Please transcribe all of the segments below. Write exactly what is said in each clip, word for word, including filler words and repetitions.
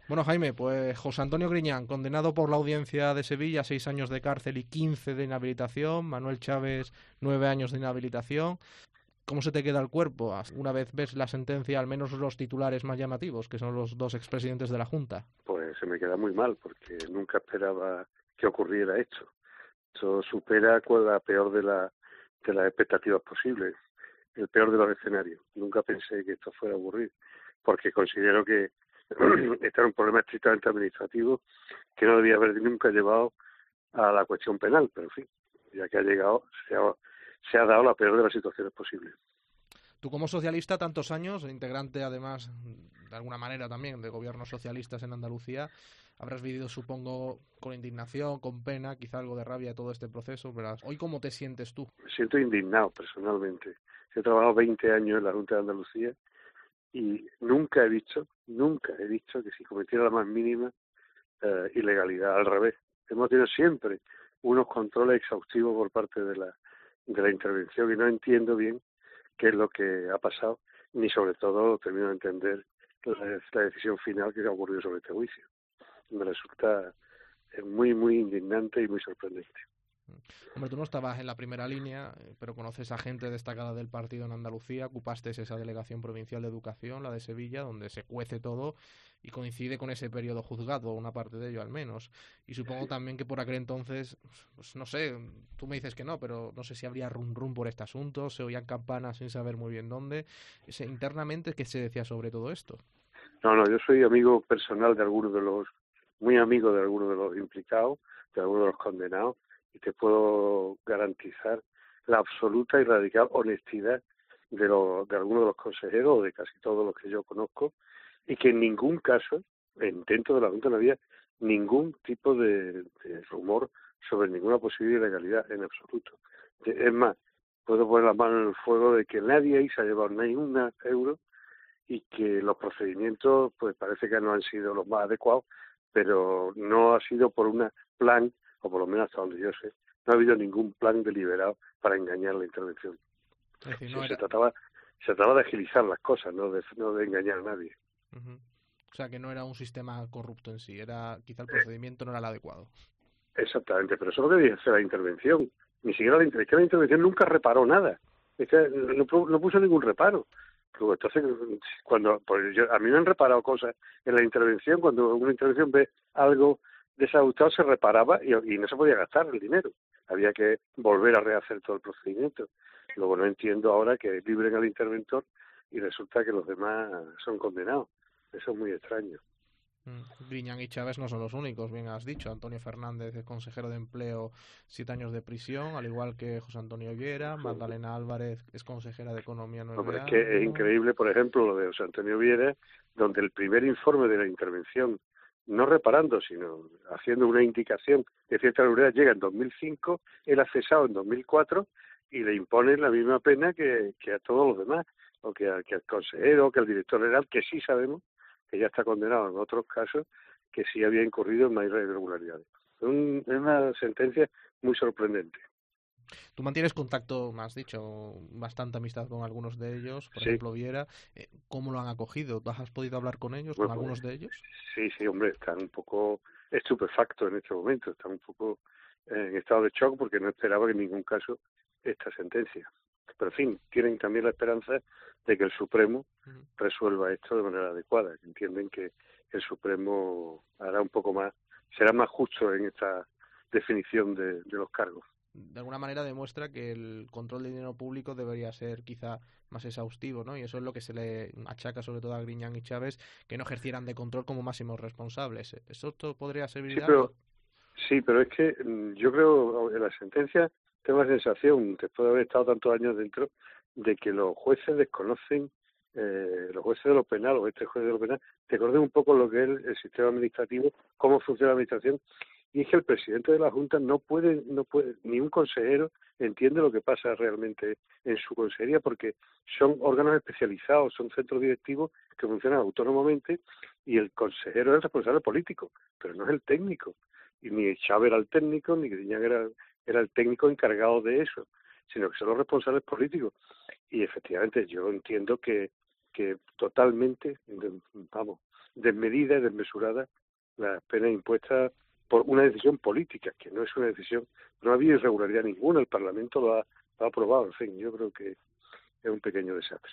Bueno, Jaime, pues José Antonio Griñán, condenado por la Audiencia de Sevilla a seis años de cárcel y quince de inhabilitación. Manuel Chávez, nueve años de inhabilitación. ¿Cómo se te queda el cuerpo una vez ves la sentencia, al menos los titulares más llamativos, que son los dos expresidentes de la Junta? Pues se me queda muy mal, porque nunca esperaba que ocurriera esto. Esto supera con la peor de, la, de las expectativas posibles, el peor de los escenarios. Nunca pensé que esto fuera a ocurrir, porque considero que este era un problema estrictamente administrativo que no debía haber nunca llevado a la cuestión penal, pero en fin, ya que ha llegado, se ha, se ha dado la peor de las situaciones posibles. Tú como socialista, tantos años, integrante además, de alguna manera también, de gobiernos socialistas en Andalucía, habrás vivido, supongo, con indignación, con pena, quizá algo de rabia todo este proceso, verás. ¿Hoy cómo te sientes tú? Me siento indignado personalmente. He trabajado veinte años en la Junta de Andalucía y nunca he visto, nunca he visto que si cometiera la más mínima eh, ilegalidad, al revés. Hemos tenido siempre unos controles exhaustivos por parte de la, de la intervención y no entiendo bien qué es lo que ha pasado, ni sobre todo termino de entender la, la decisión final que ha ocurrido sobre este juicio. Me resulta eh, muy, muy indignante y muy sorprendente. Hombre, tú no estabas en la primera línea, eh, pero conoces a gente destacada del partido en Andalucía, ocupaste esa delegación provincial de educación, la de Sevilla, donde se cuece todo y coincide con ese periodo juzgado, una parte de ello al menos. Y supongo Sí. también que por aquel entonces, pues no sé, tú me dices que no, pero no sé si habría rum rum por este asunto, se oían campanas sin saber muy bien dónde. Ese, internamente, ¿qué se decía sobre todo esto? No, no, yo soy amigo personal de algunos de los, muy amigo de algunos de los implicados, de algunos de los condenados, y te puedo garantizar la absoluta y radical honestidad de, los, de algunos de los consejeros, o de casi todos los que yo conozco, y que en ningún caso, en- dentro de la Junta no había ningún tipo de, de rumor sobre ninguna posible ilegalidad en absoluto. De- Es más, puedo poner la mano en el fuego de que nadie ahí se ha llevado ni un euro y que los procedimientos pues parece que no han sido los más adecuados, pero no ha sido por un plan, o por lo menos hasta donde yo sé, no ha habido ningún plan deliberado para engañar la intervención. Es decir, Se, no se era... trataba se trataba de agilizar las cosas, no de, no de engañar a nadie. Ujú. O sea, que no era un sistema corrupto en sí, era quizá el Eh, procedimiento no era el adecuado. Exactamente, pero eso es lo que dice la intervención. Ni siquiera la, es que la intervención nunca reparó nada. Es que no, no puso ningún reparo. Luego, entonces, cuando pues yo, a mí me han reparado cosas en la intervención, cuando una intervención ve algo desajustado se reparaba y, y no se podía gastar el dinero. Había que volver a rehacer todo el procedimiento. Luego no entiendo ahora que libren al interventor y resulta que los demás son condenados. Eso es muy extraño. Mm. Griñán y Chávez no son los únicos, bien has dicho. Antonio Fernández, el consejero de Empleo, siete años de prisión, al igual que José Antonio Viera. Magdalena Álvarez es consejera de Economía, No, nueve pero es que es años. increíble, por ejemplo, lo de José Antonio Viera, donde el primer informe de la intervención, no reparando, sino haciendo una indicación de cierta seguridad, llega en dos mil cinco, él ha cesado en dos mil cuatro y le imponen la misma pena que, que a todos los demás, o que, a, que al consejero, que al director general, que sí sabemos que ya está condenado en otros casos, que sí había incurrido en más irregularidades. Es un, es una sentencia muy sorprendente. Tú mantienes contacto, me has dicho, bastante amistad con algunos de ellos, por Sí, ejemplo Viera. Eh, ¿Cómo lo han acogido? ¿Tú has podido hablar con ellos, con bueno, pues algunos de ellos? sí, sí, hombre, están un poco estupefactos en este momento, están un poco eh, en estado de shock porque no esperaba en ningún caso esta sentencia. Pero, en fin, tienen también la esperanza de que el Supremo Ujú. resuelva esto de manera adecuada, que entienden que el Supremo hará un poco más, será más justo en esta definición de, de los cargos. De alguna manera demuestra que el control del dinero público debería ser quizá más exhaustivo, ¿no? Y eso es lo que se le achaca sobre todo a Griñán y Chávez, que no ejercieran de control como máximos responsables. ¿Eso to- podría servir Sí, de algo? pero sí, pero es que mm, yo creo en la sentencia tengo la sensación, después de haber estado tantos años dentro, de que los jueces desconocen, eh, los jueces de lo penal, o este juez de lo penal, desconocen un poco lo que es el, el sistema administrativo, cómo funciona la administración, y es que el presidente de la Junta no puede, no puede, ni un consejero entiende lo que pasa realmente en su consejería, porque son órganos especializados, son centros directivos que funcionan autónomamente, y el consejero es el responsable político, pero no es el técnico y ni Chávez era el técnico, ni Griñán era, era el técnico encargado de eso, sino que son los responsables políticos. Y efectivamente yo entiendo que, que totalmente, vamos, desmedida y desmesurada las penas impuestas por una decisión política, que no es una decisión, no ha habido irregularidad ninguna, el Parlamento lo ha, lo ha aprobado, en fin, yo creo que es un pequeño desastre.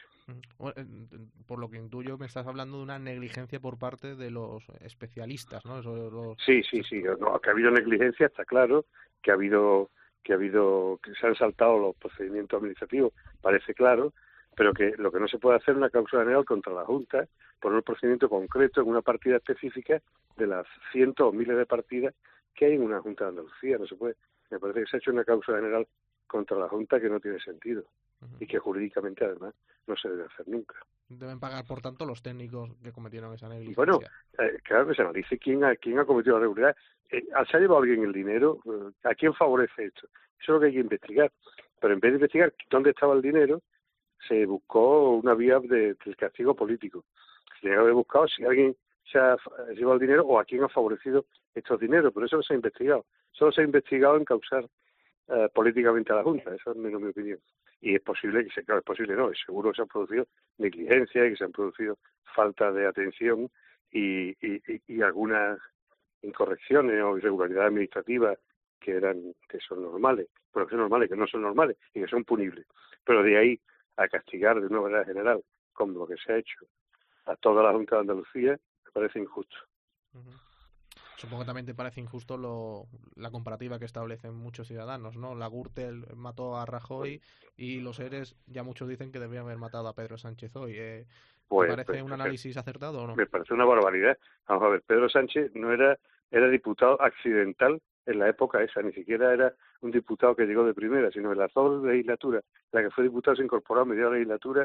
Por lo que intuyo, me estás hablando de una negligencia por parte de los especialistas, ¿no? Eso, los... Sí, sí, sí, no, que ha habido negligencia, está claro, que ha habido, que ha habido, que se han saltado los procedimientos administrativos, parece claro, pero que lo que no se puede hacer es una causa general contra la Junta por un procedimiento concreto en una partida específica de las cientos o miles de partidas que hay en una Junta de Andalucía. No se puede. Me parece que se ha hecho una causa general contra la Junta que no tiene sentido uh-huh. y que jurídicamente además no se debe hacer nunca. Deben pagar, por tanto, los técnicos que cometieron esa negligencia. Bueno, eh, claro que se analice quién ha, quién ha cometido la irregularidad. Eh, ¿Se ha llevado alguien el dinero? Eh, ¿A quién favorece esto? Eso es lo que hay que investigar. Pero en vez de investigar dónde estaba el dinero, se buscó una vía de, del castigo político. Se tenía que haber buscado si alguien se ha llevado el dinero o a quién ha favorecido estos dineros, pero eso no se ha investigado. Solo se ha investigado en causar uh, políticamente a la Junta, esa es menos mi opinión. Y es posible que se, claro, es posible no, es seguro que se han producido negligencias y que se han producido falta de atención y, y, y, y algunas incorrecciones o irregularidades administrativas que eran que son normales, pero que son normales, que no son normales y que son punibles. Pero de ahí a castigar de una manera general, como lo que se ha hecho a toda la Junta de Andalucía, me parece injusto. Uh-huh. Supongo que también te parece injusto lo, la comparativa que establecen muchos ciudadanos, ¿no? La Gürtel mató a Rajoy y los ERES, ya muchos dicen que debían haber matado a Pedro Sánchez hoy. Eh, pues, ¿Te parece pues, un análisis acertado o no? Me parece una barbaridad. Vamos a ver, Pedro Sánchez no era, era diputado accidental en la época esa, ni siquiera era un diputado que llegó de primera, sino en las dos legislaturas, la que fue diputado se incorporó a media legislatura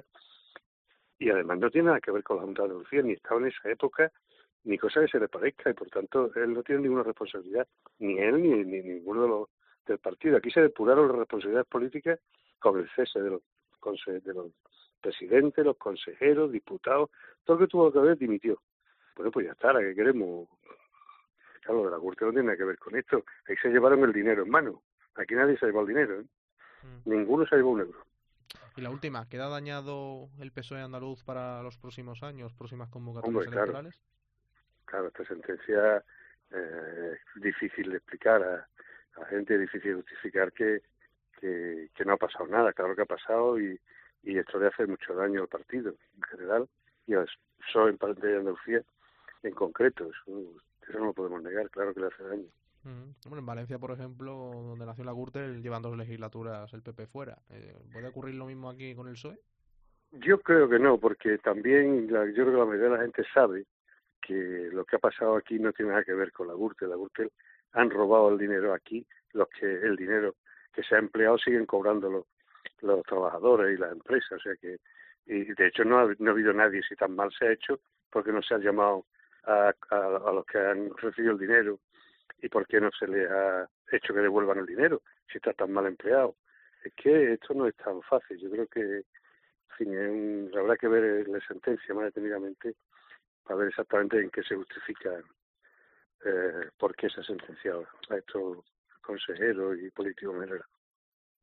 y además no tiene nada que ver con la Junta de Andalucía, ni estaba en esa época, ni cosa que se le parezca, y por tanto él no tiene ninguna responsabilidad, ni él ni, ni ninguno de los del partido. Aquí se depuraron las responsabilidades políticas con el cese de los, de los presidentes, los consejeros, diputados, todo lo que tuvo que ver dimitió. Bueno, pues ya está, ¿la que queremos? Claro, lo de la Gürtel no tiene nada que ver con esto. Ahí se llevaron el dinero en mano. Aquí nadie se ha llevado el dinero, ¿eh? Mm. Ninguno se ha llevado un euro. Y la última, ¿queda dañado el P S O E andaluz para los próximos años, próximas convocatorias Hombre, claro, electorales? Claro, esta sentencia eh, es difícil de explicar a, a la gente, es difícil de justificar que, que, que no ha pasado nada. Claro que ha pasado y, y esto le hace mucho daño al partido en general y al P S O E en parte de Andalucía en concreto. Eso, eso no lo podemos negar, claro que le hace daño. Mm, bueno, en Valencia, por ejemplo, donde nació la Gürtel, llevan dos legislaturas el P P fuera. Eh, ¿Puede ocurrir lo mismo aquí con el P S O E? Yo creo que no, porque también la, yo creo que la mayoría de la gente sabe que lo que ha pasado aquí no tiene nada que ver con la Gürtel. La Gürtel han robado el dinero aquí, los que el dinero que se ha empleado siguen cobrando los, los trabajadores y las empresas. O sea que, y de hecho no ha, no ha habido nadie, si tan mal se ha hecho, porque no se ha llamado a, a, a los que han recibido el dinero y por qué no se les ha hecho que devuelvan el dinero, si está tan mal empleado. Es que esto no es tan fácil. Yo creo que, en fin, es un, habrá que ver la sentencia más detenidamente para ver exactamente en qué se justifica eh, por qué se ha sentenciado a estos consejeros y políticos en general.